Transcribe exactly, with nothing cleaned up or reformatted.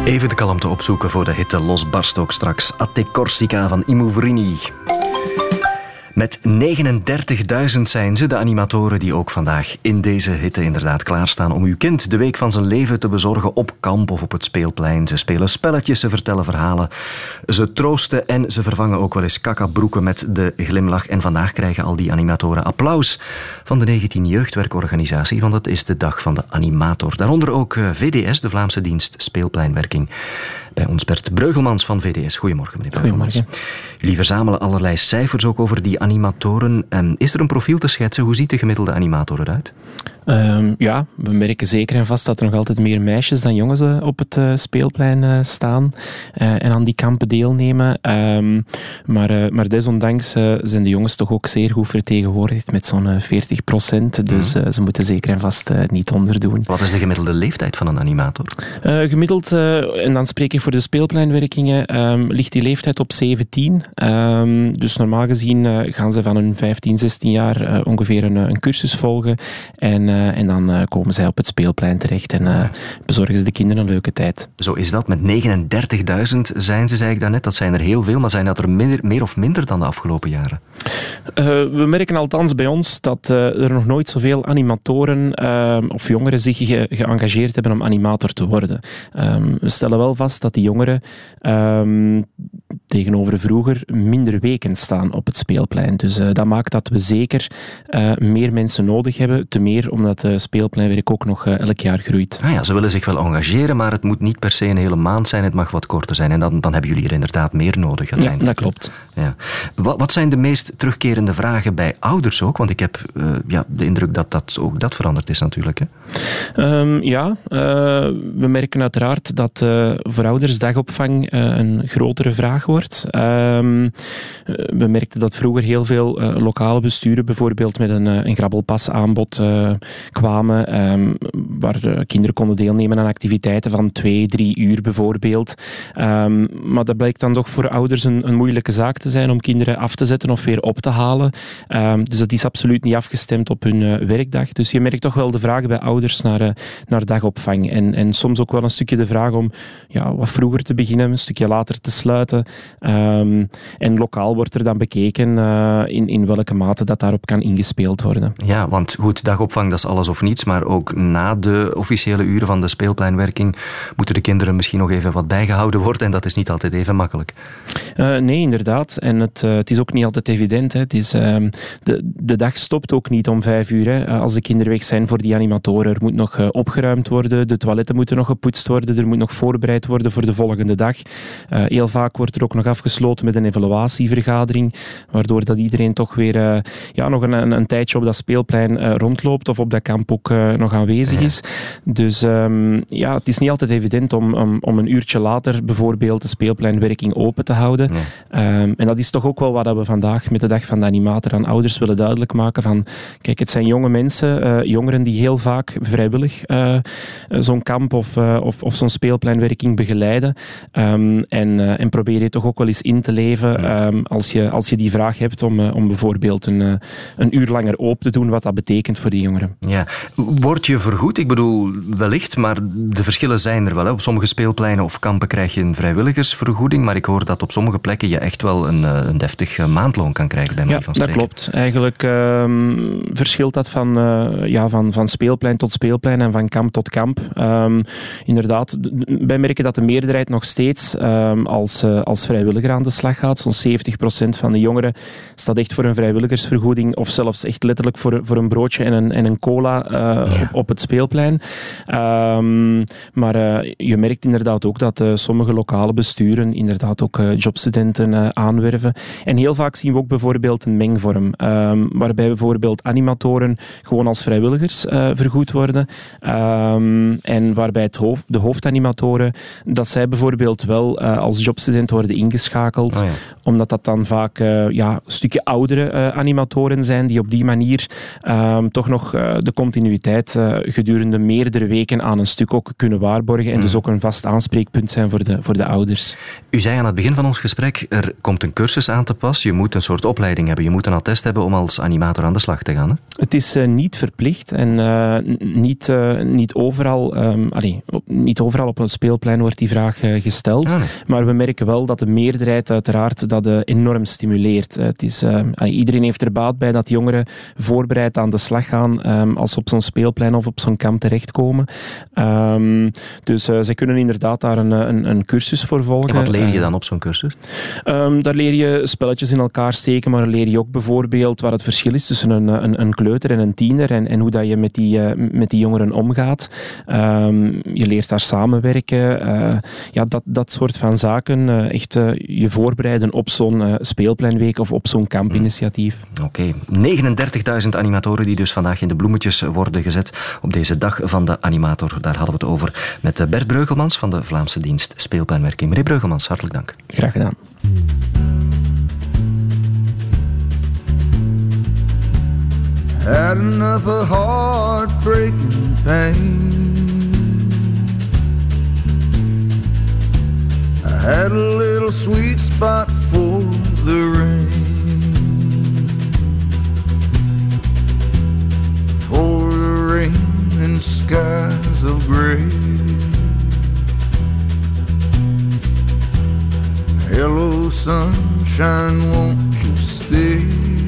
Even de kalmte opzoeken voor de hitte losbarst ook straks. A te Corsica van Imouvrini. Met negenendertigduizend zijn ze, de animatoren die ook vandaag in deze hitte inderdaad klaarstaan om uw kind de week van zijn leven te bezorgen op kamp of op het speelplein. Ze spelen spelletjes, ze vertellen verhalen, ze troosten en ze vervangen ook wel eens kakabroeken met de glimlach. En vandaag krijgen al die animatoren applaus van de negentien jeugdwerkorganisatie, want het is de dag van de animator. Daaronder ook V D S, de Vlaamse dienst Speelpleinwerking. Bij ons Bert Breugelmans van V D S. Goedemorgen, meneer Breugelmans. Goedemorgen. Jullie verzamelen allerlei cijfers ook over die animatoren. Is er een profiel te schetsen? Hoe ziet de gemiddelde animator eruit? Um, ja, we merken zeker en vast dat er nog altijd meer meisjes dan jongens uh, op het uh, speelplein uh, staan uh, en aan die kampen deelnemen. Um, maar, uh, maar desondanks uh, zijn de jongens toch ook zeer goed vertegenwoordigd met zo'n uh, veertig procent. Dus uh, ze moeten zeker en vast uh, niet onderdoen. Wat is de gemiddelde leeftijd van een animator? Uh, gemiddeld, uh, en dan spreek ik voor de speelpleinwerkingen, um, ligt die leeftijd op zeventien. Um, dus normaal gezien uh, gaan ze van hun vijftien, zestien jaar uh, ongeveer een, een cursus volgen. En, uh, en dan uh, komen zij op het speelplein terecht en uh, bezorgen ze de kinderen een leuke tijd. Zo is dat. Met negenendertigduizend zijn ze, zei ik daarnet. Dat zijn er heel veel, maar zijn dat er minder, meer of minder dan de afgelopen jaren? Uh, we merken althans bij ons dat uh, er nog nooit zoveel animatoren uh, of jongeren zich ge- geëngageerd hebben om animator te worden. Um, we stellen wel vast dat die jongeren um, tegenover vroeger minder weken staan op het speelplein. Dus uh, dat maakt dat we zeker uh, meer mensen nodig hebben. Te meer omdat het speelpleinwerk ook nog uh, elk jaar groeit. Ah ja, ze willen zich wel engageren, maar het moet niet per se een hele maand zijn. Het mag wat korter zijn. En dan, dan hebben jullie er inderdaad meer nodig uiteindelijk. Ja, dat klopt. Ja. Wat, wat zijn de meest terugkerende vragen bij ouders ook? Want ik heb uh, ja, de indruk dat, dat ook dat veranderd is natuurlijk. Hè? Um, ja, uh, we merken uiteraard dat uh, voor ouders dagopvang uh, een grotere vraag wordt. Um, we merkten dat vroeger heel veel uh, lokale besturen bijvoorbeeld met een, uh, een grabbelpasaanbod uh, kwamen, um, waar uh, kinderen konden deelnemen aan activiteiten van twee, drie uur bijvoorbeeld. Um, maar dat blijkt dan toch voor ouders een, een moeilijke zaak te zijn om kinderen af te zetten of weer op te halen. Um, dus dat is absoluut niet afgestemd op hun uh, werkdag. Dus je merkt toch wel de vragen bij ouders naar, uh, naar dagopvang. En, en soms ook wel een stukje de vraag om ja, wat vroeger te beginnen, een stukje later te sluiten. Um, en lokaal wordt er dan bekeken uh, in, in welke mate dat daarop kan ingespeeld worden. Ja, want goed, dagopvang dat is alles of niets, maar ook na de officiële uren van de speelpleinwerking moeten de kinderen misschien nog even wat bijgehouden worden en dat is niet altijd even makkelijk. Uh, nee, inderdaad. En het, uh, het is ook niet altijd evident. Hè. Het is, uh, de, de dag stopt ook niet om vijf uur. Hè. Uh, als de kinderen weg zijn voor die animatoren. Er moet nog uh, opgeruimd worden, de toiletten moeten nog gepoetst worden, er moet nog voorbereid worden voor de volgende dag. Uh, heel vaak wordt er ook nog afgesloten met een evaluatievergadering, waardoor dat iedereen toch weer uh, ja, nog een, een, een tijdje op dat speelplein uh, rondloopt of op dat kamp ook uh, nog aanwezig is. Dus um, ja, het is niet altijd evident om, om, om een uurtje later bijvoorbeeld de speelpleinwerking open te houden. Nee. Um, en dat is toch ook wel wat we vandaag met de dag van de animator aan ouders willen duidelijk maken van, kijk, het zijn jonge mensen, uh, jongeren die heel vaak vrijwillig uh, zo'n kamp of, uh, of, of zo'n speelpleinwerking begeleiden. Um, en, uh, en probeer je toch ook wel eens in te leven um, als, je, als je die vraag hebt om, uh, om bijvoorbeeld een, uh, een uur langer open te doen, wat dat betekent voor die jongeren. Ja. Word je vergoed? Ik bedoel, wellicht, maar de verschillen zijn er wel. Hè. Op sommige speelpleinen of kampen krijg je een vrijwilligersvergoeding, maar ik hoor dat op sommige plekken je echt wel een, een deftig maandloon kan krijgen bij manier van spreken. Ja, dat klopt. Eigenlijk um, verschilt dat van, uh, ja, van, van speelplein tot speelplein en van kamp tot kamp. Um, inderdaad, wij merken dat de meerderheid nog steeds um, als, uh, als vrijwilliger aan de slag gaat. Zo'n zeventig procent van de jongeren staat echt voor een vrijwilligersvergoeding of zelfs echt letterlijk voor, voor een broodje en een, en een cola uh, ja. op, op het speelplein. Um, maar uh, je merkt inderdaad ook dat uh, sommige lokale besturen inderdaad ook uh, jobstudenten uh, aanwerven. En heel vaak zien we ook bijvoorbeeld een mengvorm, um, waarbij bijvoorbeeld animatoren gewoon als vrijwilligers uh, vergoed worden. Um, en waarbij het hoofd, de hoofdanimatoren, dat zij bijvoorbeeld wel uh, als jobstudent worden ingeschakeld. Oh ja. Omdat dat dan vaak uh, ja, een stukje oudere uh, animatoren zijn die op die manier uh, toch nog uh, de continuïteit uh, gedurende meerdere weken aan een stuk ook kunnen waarborgen en mm. dus ook een vast aanspreekpunt zijn voor de, voor de ouders. U zei aan het begin van ons gesprek, er komt een cursus aan te pas. Je moet een soort opleiding hebben. Je moet een attest hebben om als animator aan de slag te gaan. Hè? Het is uh, niet verplicht en uh, niet, uh, niet, overal, um, allee, op, niet overal op een speelplein wordt die vraag uh, gesteld. Ah, nee. Maar we merken wel dat de meerderheid uiteraard dat uh, enorm stimuleert. Uh, het is, uh, allee, iedereen heeft er baat bij dat jongeren voorbereid aan de slag gaan um, als ze op zo'n speelplein of op zo'n kamp terechtkomen. Um, dus uh, ze kunnen inderdaad daar een, een, een cursus voor volgen. En wat leer je dan op zo'n cursus? Um, daar leer je spelletjes in elkaar steken, maar leer je ook bijvoorbeeld wat het verschil is tussen een, een, een kleuter en een tiener en, en hoe dat je met die, uh, met die jongeren omgaat. Um, je leert daar samenwerken. Uh, ja, dat, dat soort van zaken. Uh, echt uh, je voorbereiden op zo'n uh, speelpleinweek of op zo'n kampinitiatief. Oké. Okay. negenendertigduizend animatoren die dus vandaag in de bloemetjes worden gezet op deze dag van de animator. Daar hadden we het over met Bert Breugelmans van de Vlaamse dienst Speelpleinwerking. Meneer Breugelmans, hartelijk dank. Graag gedaan. Had enough of heartbreaking pain. I had a little sweet spot for the rain, for the rain and skies of gray. Hello sunshine, won't you stay?